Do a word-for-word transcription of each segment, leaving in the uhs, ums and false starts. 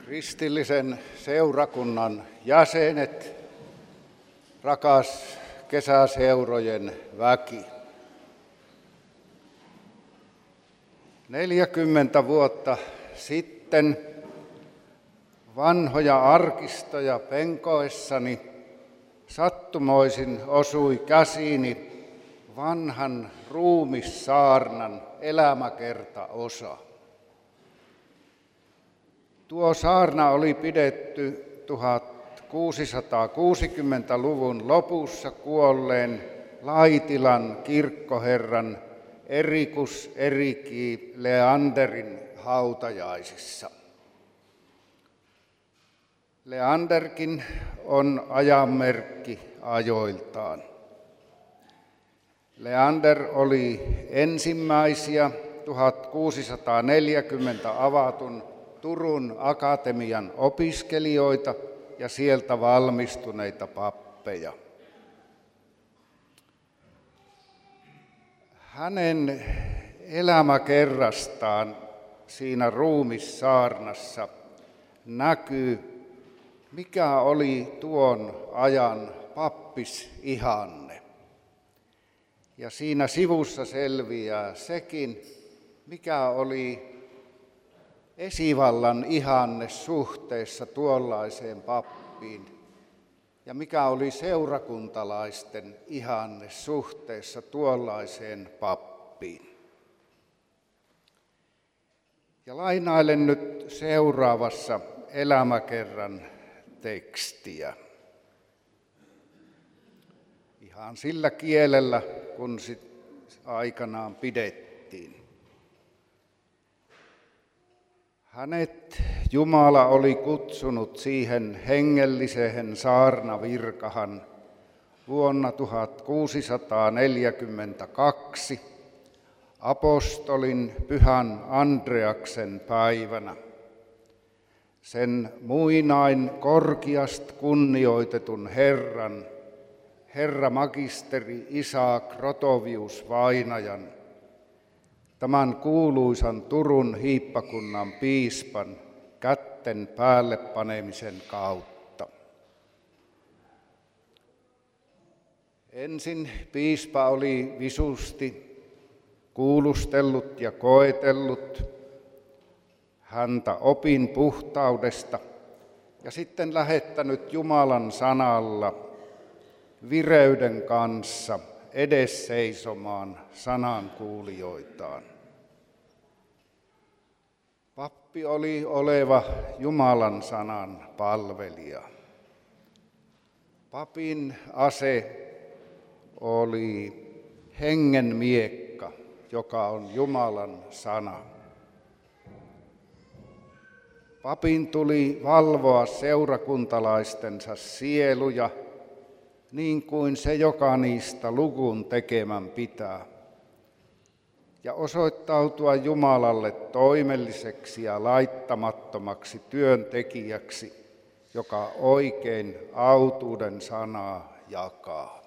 Kristillisen seurakunnan jäsenet, rakas kesäseurojen väki. neljäkymmentä vuotta sitten vanhoja arkistoja penkoessani sattumoisin osui käsiini vanhan ruumissaarnan elämäkertaosa. Tuo saarna oli pidetty tuhatkuusisataakuusikymmentäluvun lopussa kuolleen Laitilan kirkkoherran Erikus Eriki Leanderin hautajaisissa. Leanderkin on ajanmerkki ajoiltaan. Leander oli ensimmäisiä tuhatkuusisataaneljäkymmentä avatun Turun akatemian opiskelijoita ja sieltä valmistuneita pappeja. Hänen elämäkerrastaan siinä ruumissaarnassa näkyy, mikä oli tuon ajan pappisihanne. Ja siinä sivussa selviää sekin, mikä oli esivallan ihanne suhteessa tuollaiseen pappiin ja mikä oli seurakuntalaisten ihanne suhteessa tuollaiseen pappiin. Ja lainailen nyt seuraavassa elämäkerran tekstiä. Ihan sillä kielellä, kun sit aikanaan pidettiin. Hänet Jumala oli kutsunut siihen hengelliseen saarnavirkahan vuonna tuhatkuusisataaneljäkymmentäkaksi apostolin Pyhän Andreaksen päivänä. Sen muinain korkeasti kunnioitetun herran, herra magisteri Isak Rotovius Vainajan, tämän kuuluisan Turun hiippakunnan piispan kätten päälle panemisen kautta. Ensin piispa oli visusti kuulustellut ja koetellut häntä opin puhtaudesta ja sitten lähettänyt Jumalan sanalla vireyden kanssa edesseisomaan sanan kuulijoitaan. Pappi oli oleva Jumalan sanan palvelija. Papin ase oli hengen miekka, joka on Jumalan sana. Papin tuli valvoa seurakuntalaistensa sieluja, niin kuin se joka niistä lukun tekemän pitää, ja osoittautua Jumalalle toimelliseksi ja laittamattomaksi työntekijäksi, joka oikein autuuden sanaa jakaa.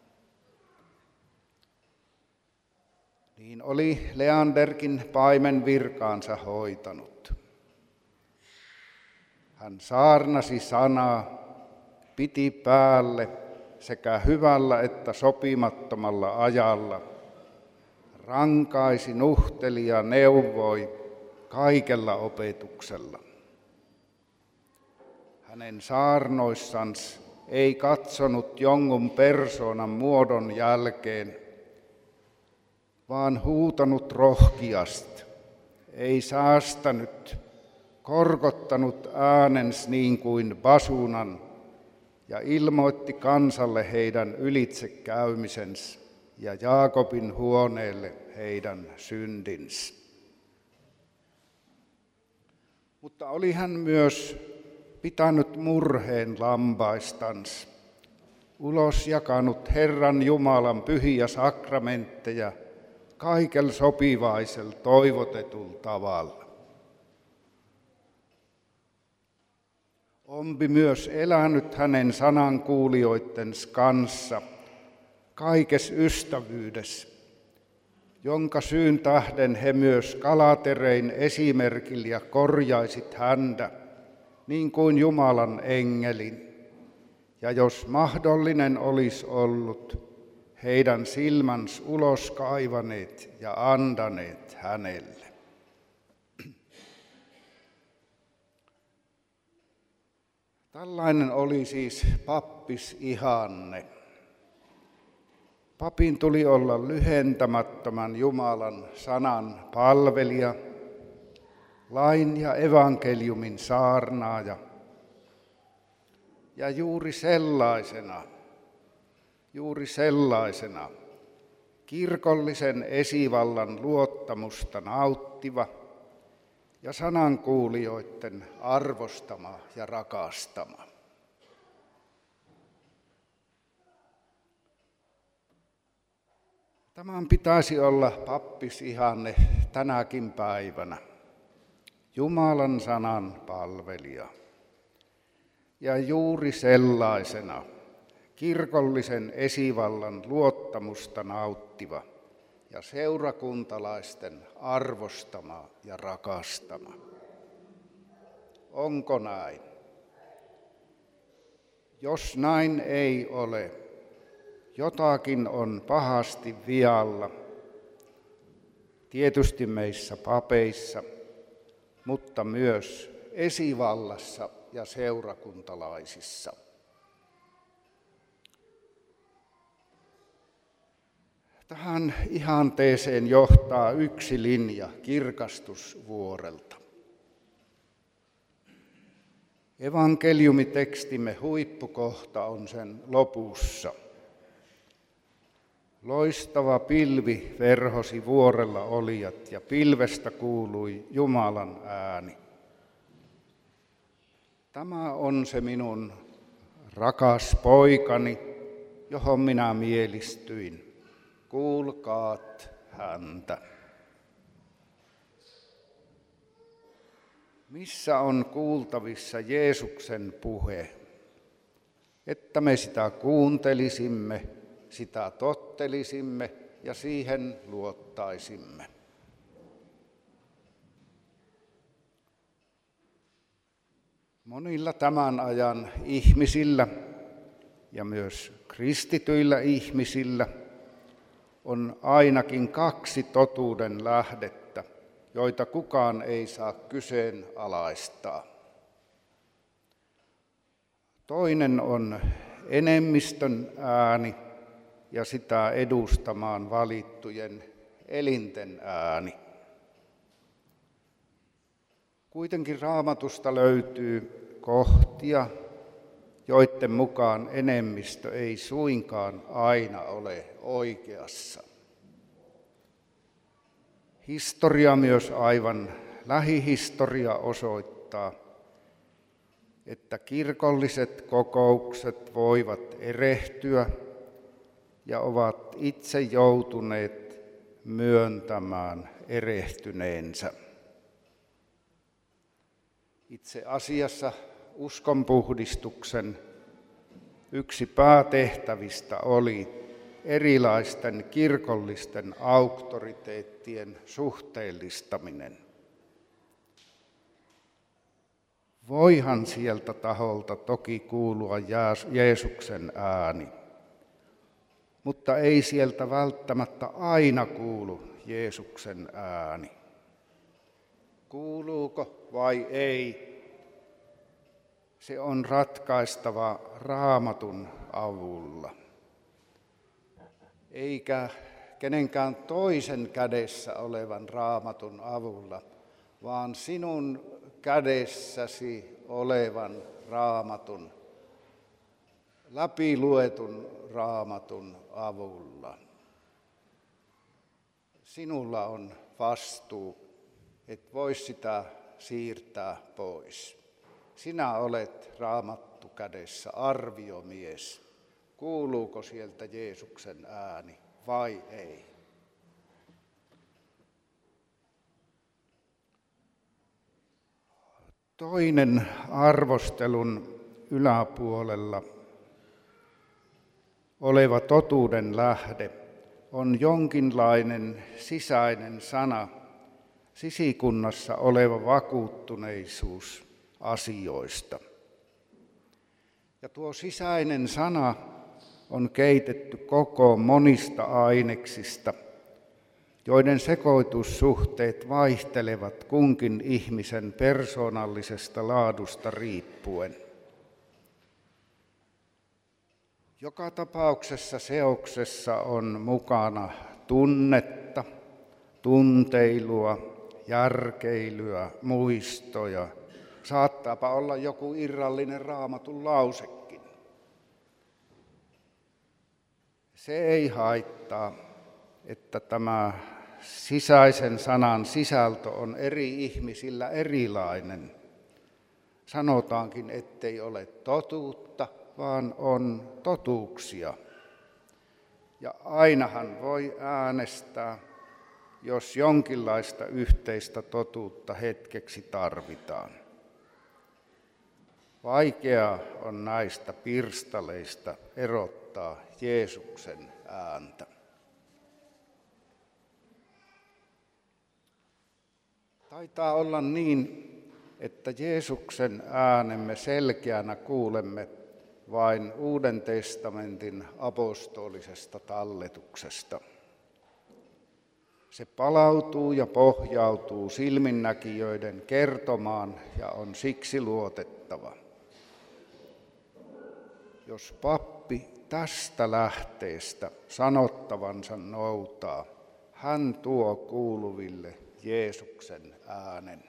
Niin oli Leanderkin paimen virkaansa hoitanut. Hän saarnasi sanaa, piti päälle sekä hyvällä että sopimattomalla ajalla, rankaisi, nuhteli ja neuvoi kaikella opetuksella. Hänen saarnoissansa ei katsonut jonkun persoonan muodon jälkeen, vaan huutanut rohkeasti, ei säästänyt, korkottanut äänens niin kuin basunan ja ilmoitti kansalle heidän ylitse käymisensä ja Jaakobin huoneelle heidän syndinsä. Mutta oli hän myös pitänyt murheen lampaistansa, ulos jakanut Herran Jumalan pyhiä sakramentteja kaikella sopivaisella toivotetulla tavalla. Ompi myös elänyt hänen sanankuulijoittensa kanssa kaikessa ystävyydessä, jonka syyn tähden he myös Galaterein esimerkillä korjaisit häntä niin kuin Jumalan engelin, ja jos mahdollinen olisi ollut, heidän silmänsä ulos kaivaneet ja antaneet hänelle. Tällainen oli siis pappisihanne. Papin tuli olla lyhentämättömän Jumalan sanan palvelija, lain ja evankeliumin saarnaaja. Ja juuri sellaisena, juuri sellaisena kirkollisen esivallan luottamusta nauttiva ja sanankuulijoiden arvostama ja rakastama. Tämän pitäisi olla pappisihanne tänäkin päivänä. Jumalan sanan palvelija. Ja juuri sellaisena kirkollisen esivallan luottamusta nauttiva ja seurakuntalaisten arvostama ja rakastama. Onko näin? Jos näin ei ole, jotakin on pahasti vialla, tietysti meissä papeissa, mutta myös esivallassa ja seurakuntalaisissa. Tähän ihanteeseen johtaa yksi linja kirkastusvuorelta. Evankeliumitekstimme huippukohta on sen lopussa. Loistava pilvi verhosi vuorella olijat ja pilvestä kuului Jumalan ääni. Tämä on se minun rakas poikani, johon minä mielistyin. Kuulkaat häntä. Missä on kuultavissa Jeesuksen puhe, että me sitä kuuntelisimme, sitä tottelisimme ja siihen luottaisimme? Monilla tämän ajan ihmisillä ja myös kristityillä ihmisillä on ainakin kaksi totuuden lähdettä, joita kukaan ei saa kyseenalaistaa. Toinen on enemmistön ääni ja sitä edustamaan valittujen elinten ääni. Kuitenkin Raamatusta löytyy kohtia, joiden mukaan enemmistö ei suinkaan aina ole oikeassa. Historia, myös aivan lähihistoria, osoittaa, että kirkolliset kokoukset voivat erehtyä ja ovat itse joutuneet myöntämään erehtyneensä. Itse asiassa uskonpuhdistuksen yksi päätehtävistä oli erilaisten kirkollisten auktoriteettien suhteellistaminen. Voihan sieltä taholta toki kuulua Jeesuksen ääni, mutta ei sieltä välttämättä aina kuulu Jeesuksen ääni. Kuuluuko vai ei? Se on ratkaistava Raamatun avulla, eikä kenenkään toisen kädessä olevan Raamatun avulla, vaan sinun kädessäsi olevan Raamatun, läpiluetun Raamatun avulla. Sinulla on vastuu, et voi sitä siirtää pois. Sinä olet Raamattu kädessä arviomies. Kuuluuko sieltä Jeesuksen ääni vai ei? Toinen arvostelun yläpuolella oleva totuuden lähde on jonkinlainen sisäinen sana, sisikunnassa oleva vakuuttuneisuus asioista. Ja tuo sisäinen sana on keitetty koko monista aineksista, joiden sekoitussuhteet vaihtelevat kunkin ihmisen persoonallisesta laadusta riippuen. Joka tapauksessa seoksessa on mukana tunnetta, tunteilua, järkeilyä, muistoja. Saattaapa olla joku irrallinen Raamatun lausekin. Se ei haittaa, että tämä sisäisen sanan sisältö on eri ihmisillä erilainen. Sanotaankin, ettei ole totuutta, vaan on totuuksia. Ja ainahan voi äänestää, jos jonkinlaista yhteistä totuutta hetkeksi tarvitaan. Vaikeaa on näistä pirstaleista erottaa Jeesuksen ääntä. Taitaa olla niin, että Jeesuksen äänen me selkeänä kuulemme vain Uuden testamentin apostolisesta talletuksesta. Se palautuu ja pohjautuu silminnäkijöiden kertomaan ja on siksi luotettava. Jos pappi tästä lähteestä sanottavansa noutaa, hän tuo kuuluville Jeesuksen äänen.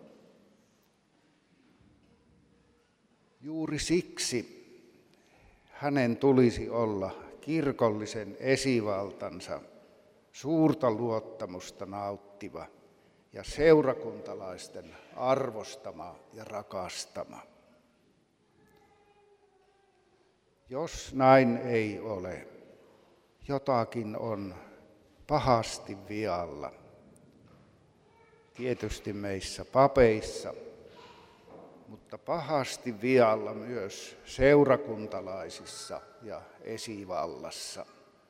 Juuri siksi hänen tulisi olla kirkollisen esivaltansa suurta luottamusta nauttiva ja seurakuntalaisten arvostama ja rakastama. Jos näin ei ole, jotakin on pahasti vialla. Tietysti meissä papeissa, mutta pahasti vialla myös seurakuntalaisissa ja esivallassa.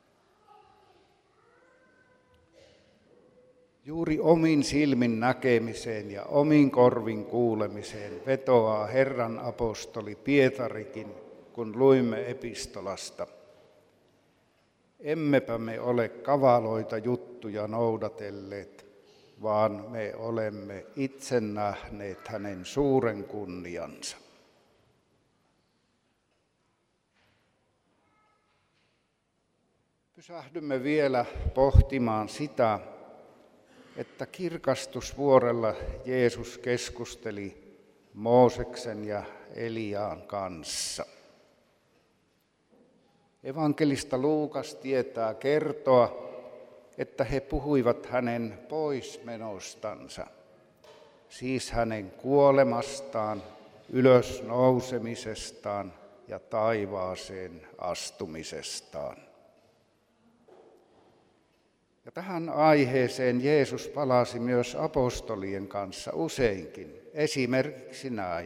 Juuri omin silmin näkemiseen ja omin korvin kuulemiseen vetoaa Herran apostoli Pietarikin, kun luimme epistolasta. Emmepä me ole kavaloita juttuja noudatelleet, vaan me olemme itse nähneet hänen suuren kunniansa. Pysähdymme vielä pohtimaan sitä, että kirkastusvuorella Jeesus keskusteli Mooseksen ja Eliaan kanssa. Evankelista Luukas tietää kertoa, että he puhuivat hänen poismenostansa, siis hänen kuolemastaan, ylösnousemisestaan ja taivaaseen astumisestaan. Ja tähän aiheeseen Jeesus palasi myös apostolien kanssa useinkin, esimerkiksi näin.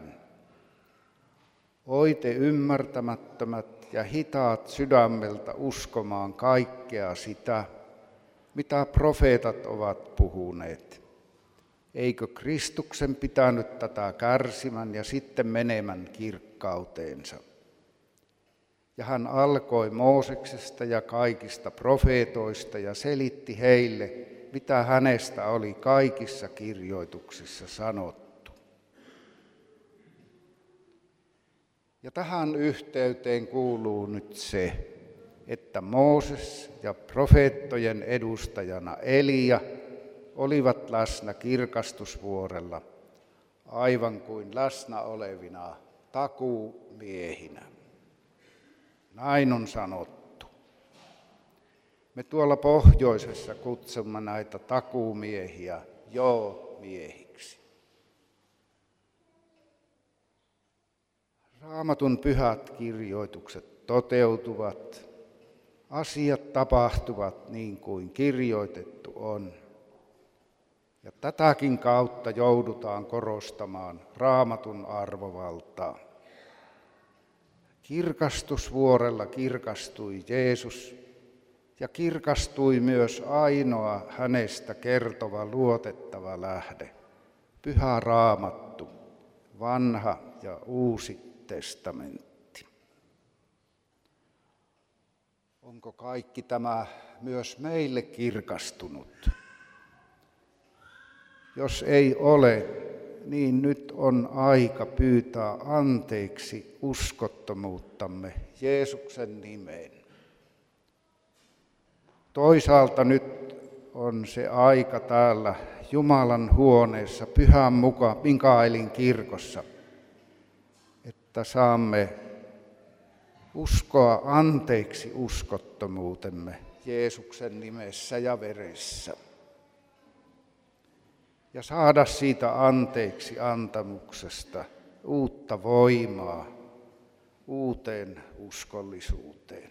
Oi te ymmärtämättömät ja hitaat sydämeltä uskomaan kaikkea sitä, mitä profeetat ovat puhuneet. Eikö Kristuksen pitänyt tätä kärsimän ja sitten menemän kirkkauteensa? Ja hän alkoi Mooseksesta ja kaikista profeetoista ja selitti heille, mitä hänestä oli kaikissa kirjoituksissa sanottu. Ja tähän yhteyteen kuuluu nyt se, että Mooses ja profeettojen edustajana Elia olivat läsnä kirkastusvuorella, aivan kuin läsnä olevina takuumiehinä. Näin on sanottu. Me tuolla pohjoisessa kutsumme näitä takuumiehiä joo-miehiksi. Raamatun pyhät kirjoitukset toteutuvat, asiat tapahtuvat niin kuin kirjoitettu on. Ja tätäkin kautta joudutaan korostamaan Raamatun arvovaltaa. Kirkastusvuorella kirkastui Jeesus ja kirkastui myös ainoa hänestä kertova luotettava lähde, Pyhä Raamattu, vanha ja uusi testamentti. Onko kaikki tämä myös meille kirkastunut? Jos ei ole, niin nyt on aika pyytää anteeksi uskottomuuttamme Jeesuksen nimeen. Toisaalta nyt on se aika täällä Jumalan huoneessa Pyhän Mikaelin kirkossa, että saamme uskoa anteeksi uskottomuutemme Jeesuksen nimessä ja veressä. Ja saada siitä anteeksi antamuksesta uutta voimaa uuteen uskollisuuteen.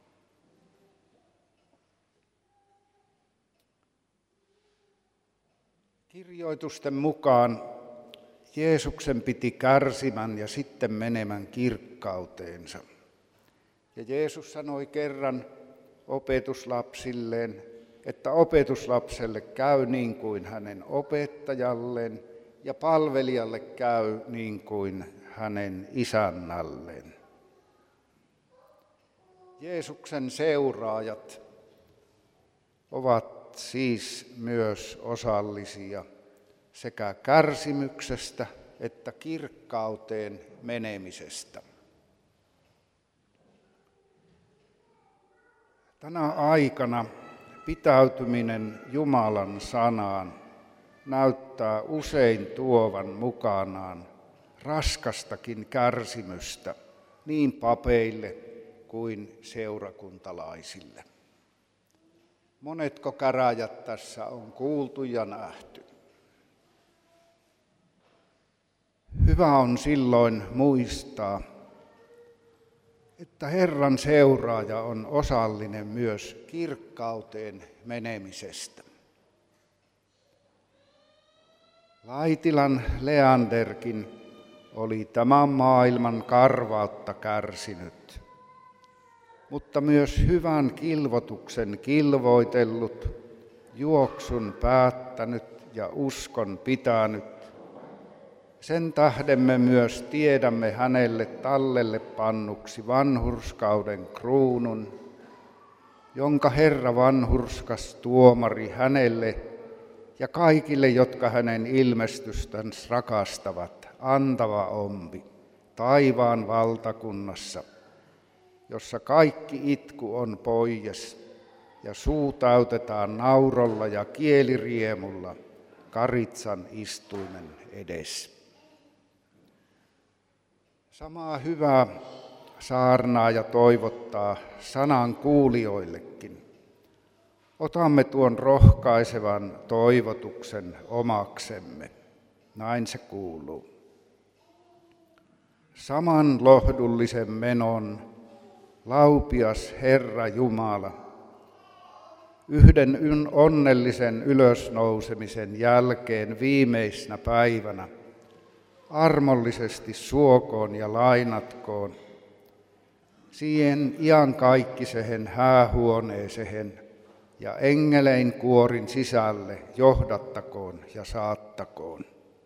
Kirjoitusten mukaan Jeesuksen piti kärsimän ja sitten menemän kirkkauteensa. Ja Jeesus sanoi kerran opetuslapsilleen, että opetuslapselle käy niin kuin hänen opettajalleen ja palvelijalle käy niin kuin hänen isännälleen. Jeesuksen seuraajat ovat siis myös osallisia sekä kärsimyksestä että kirkkauteen menemisestä. Tänä aikana pitäytyminen Jumalan sanaan näyttää usein tuovan mukanaan raskastakin kärsimystä niin papeille kuin seurakuntalaisille. Monetko käräjät tässä on kuultu ja nähty. Hyvä on silloin muistaa, että Herran seuraaja on osallinen myös kirkkauteen menemisestä. Laitilan Leanderkin oli tämän maailman karvautta kärsinyt, mutta myös hyvän kilvotuksen kilvoitellut, juoksun päättänyt ja uskon pitänyt. Sen tähden me myös tiedämme hänelle tallelle pannuksi vanhurskauden kruunun, jonka Herra vanhurskas tuomari hänelle ja kaikille, jotka hänen ilmestystänsä rakastavat, antava ompi taivaan valtakunnassa, jossa kaikki itku on pois ja suu täytetään naurolla ja kieliriemulla Karitsan istuimen edessä. Samaa hyvää saarnaaja toivottaa sanan kuulijoillekin. Otamme tuon rohkaisevan toivotuksen omaksemme. Näin se kuuluu. Saman lohdullisen menon, laupias Herra Jumala, yhden onnellisen ylösnousemisen jälkeen viimeisenä päivänä, armollisesti suokoon ja lainatkoon, siihen iankaikkisehen häähuoneeseen ja engelein kuorin sisälle johdattakoon ja saattakoon.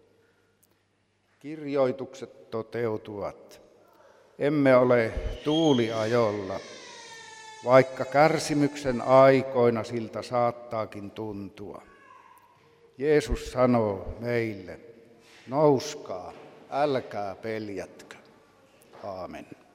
Kirjoitukset toteutuvat. Emme ole tuuliajolla, vaikka kärsimyksen aikoina siltä saattaakin tuntua. Jeesus sanoo meille, nouskaa, älkää peljätkö. Aamen.